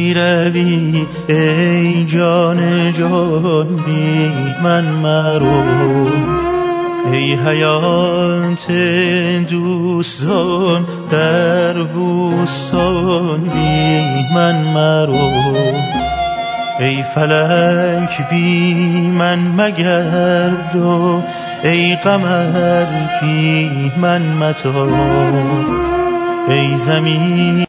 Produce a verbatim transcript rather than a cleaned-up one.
می روی ای جان جان بی من مرو، ای حیات دوستان در بوستان بی من مرو، ای فلک بی من مگرد و ای قمر بی من متاب، ای زمین